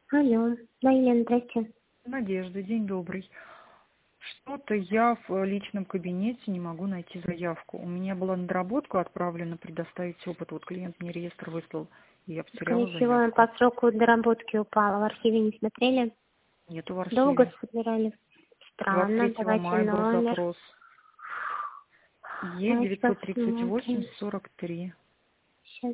Алло. Да, Елена, здрасте. Надежда, день добрый. Что-то я в личном кабинете не могу найти заявку. У меня была на доработку отправлена предоставить опыт. Вот клиент мне реестр выслал, и я Скорее потеряла всего, заявку. по сроку доработки упала. В архиве не смотрели? Нету в Долго архиве. собирали? Странно. 23 Давайте мая был номер. запрос. Давайте Е938 посмотрим. 43. Сейчас.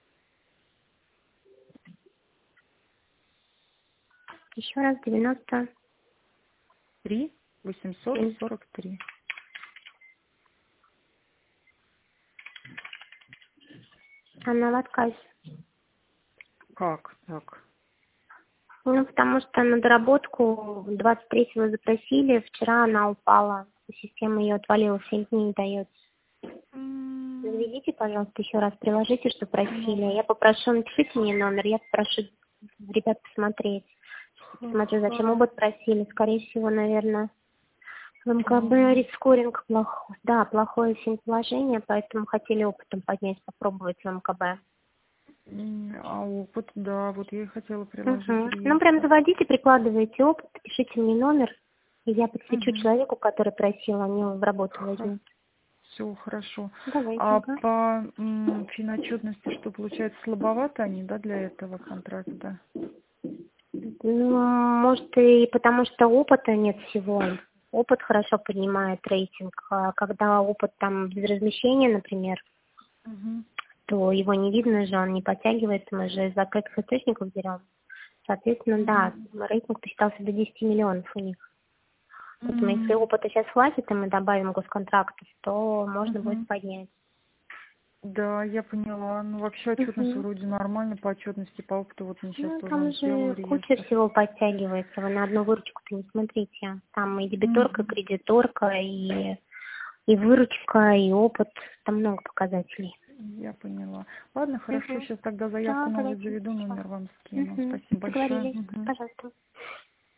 Еще раз 90. 3 843. Она в отказе. Как так? Ну, потому что на доработку 23-го запросили, вчера она упала. Система ее отвалила, 7 дней не дается. Заведите, пожалуйста, еще раз, приложите, что просили. Я попрошу, напишите мне номер, я попрошу ребят посмотреть. Посмотрю, зачем опыт просили. Скорее всего, наверное, в МКБ рискоринг плохой. Да, плохое положение, поэтому хотели опытом поднять, попробовать в МКБ. А опыт, да, вот я и хотела приложить Ну, прям реестр. заводите, прикладывайте опыт, пишите мне номер, и я подсвечу Угу. человеку, который просил, они в работу возьмут. Все хорошо. Давайте, А ага. по финотчетности, что получается, слабовато они, да, для этого контракта? Ну, может, и потому что опыта нет всего. Опыт хорошо поднимает рейтинг. А когда опыт там без размещения, например, Угу. то его не видно же, он не подтягивается, мы же из закрытых источников берем. Соответственно, да, рейтинг посчитался до 10 миллионов у них. Поэтому если опыта сейчас хватит, и мы добавим госконтрактов, то можно будет поднять. Да, я поняла. Ну, вообще отчетность Мгм. вроде нормально по отчетности, по опыту. Вот мне сейчас Ну, тоже там он сделал же куча реестр. всего подтягивается. Вы на одну выручку-то не смотрите. Там и дебиторка, и Мгм. кредиторка, и выручка, и опыт. Там много показателей. Я поняла. Ладно, хорошо, сейчас тогда заявку Да, новую давайте заведу, напишу. номер вам скину. Спасибо большое. Договорились. Мгм. Пожалуйста.